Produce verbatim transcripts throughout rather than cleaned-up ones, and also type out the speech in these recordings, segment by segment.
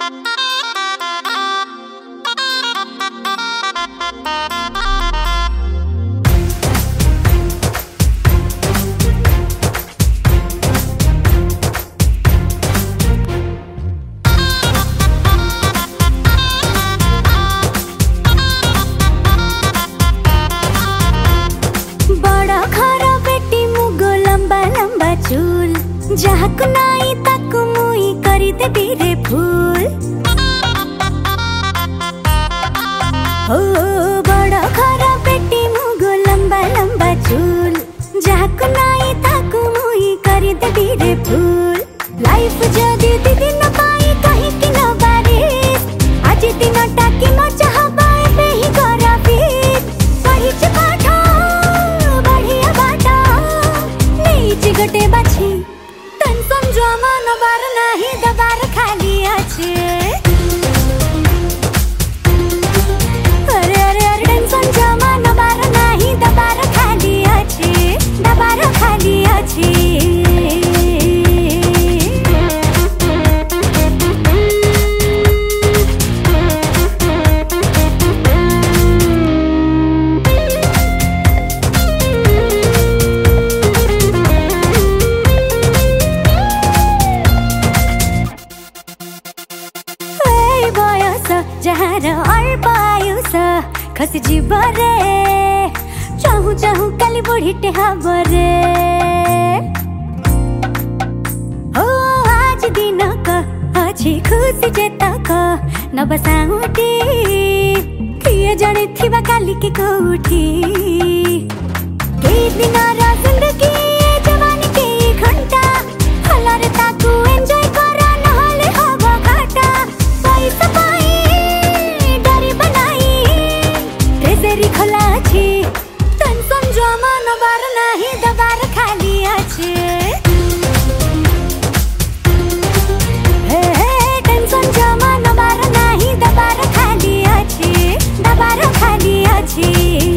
जहाकु नाई ताकु मुई करी देबी रे फूल। ओ बड़ा खरा बेटी मुगो लंबा लंबा चूल। जहाकु नाई ताकु मुई करी देबी रे फूल। लाइफ जदी दीदी न पाई कहीं कि न बारिश आज दिन टाकी न चाहबा एबे ही करा फिर पढ़ी छ पाठ बढ़िया बाटा नीच गटे बाछी टेंशन जमा नबार नहीं दबार खाली আছে। अरे अरे अरे टेंशन जमा नबार नहीं दबार खाली আছে दबार खाली আছে। जहार अल्प आयुष खस जीव रे चाहू चाहू काली बुढ़ीटे हब रे। ओ आज दिन क अच्छी खुशी जेतक न बसाउटी किए जने थिबा काली के कोठी के दिन रा जिंदगी जवानी के घंटा हलर ताकू एंजॉय करा नहले हब घाटा पैसा पाई खोला छी टेंशन जमा नबार नहीं दबार खाली আছে। हे हे टेंशन जमा नबार नहीं दबार खाली আছে दबार खाली আছে।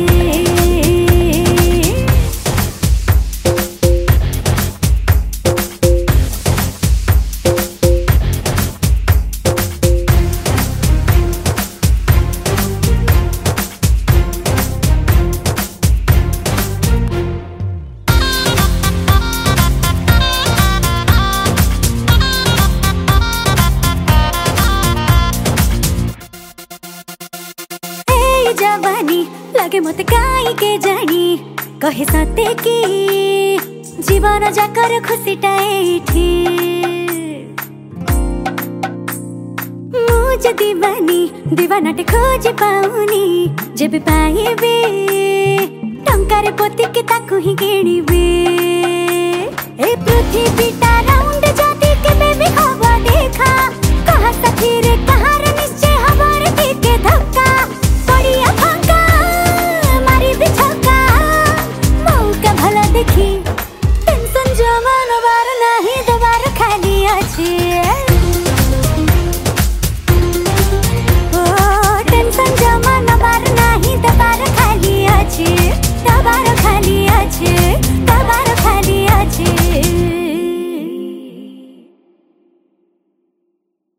जवानी लगे मत काई के जानी कहे सते की जीवन जाकर खुशीटा एठी मुझे दीवानी दीवानाटे खोज पाउनी जेबे पाइबे टंकार पोती के ताकू ही किणिबे।